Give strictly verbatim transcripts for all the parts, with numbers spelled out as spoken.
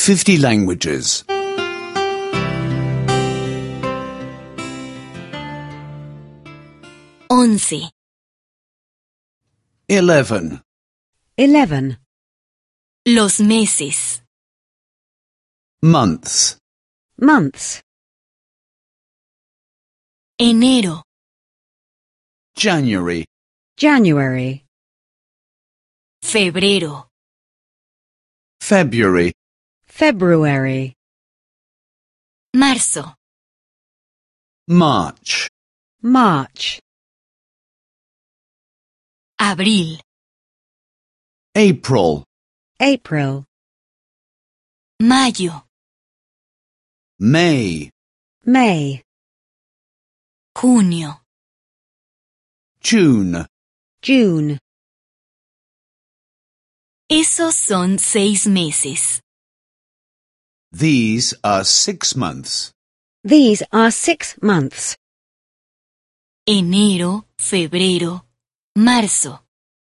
fifty languages. Once. Eleven. Eleven. Los meses. Months. Months. Enero. January. January. Febrero. February. February. Marzo. March. March. Abril. April. April. Mayo. May. May. Junio. June. June. Esos son seis meses. These are six months. These are six months. Enero, febrero, marzo.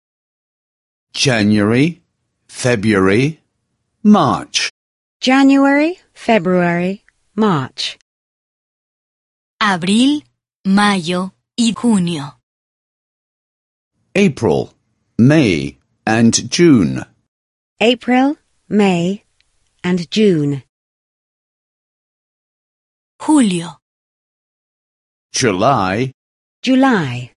January, February, March. January, February, March. Abril, mayo y junio. April, May, and June. April, May, and June. Julio. July. July.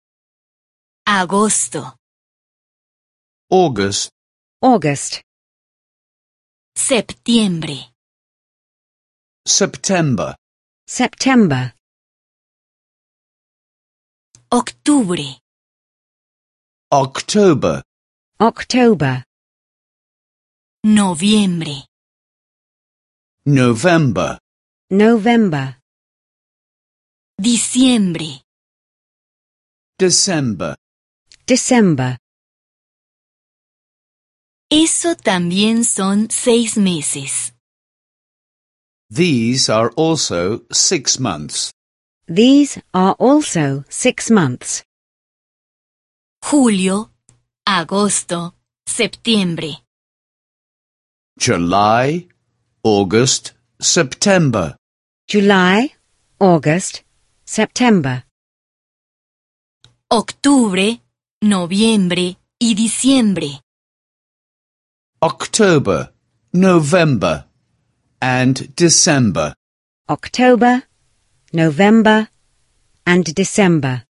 Agosto. August. August. Septiembre. September. September. Octubre. October. October. Noviembre. November. November. Diciembre. December. December. Eso también son seis meses. These are also six months. These are also six months. Julio, agosto, septiembre. July, August, September. July, August, September. Octubre, noviembre y diciembre. October, November, and December. October, November, and December.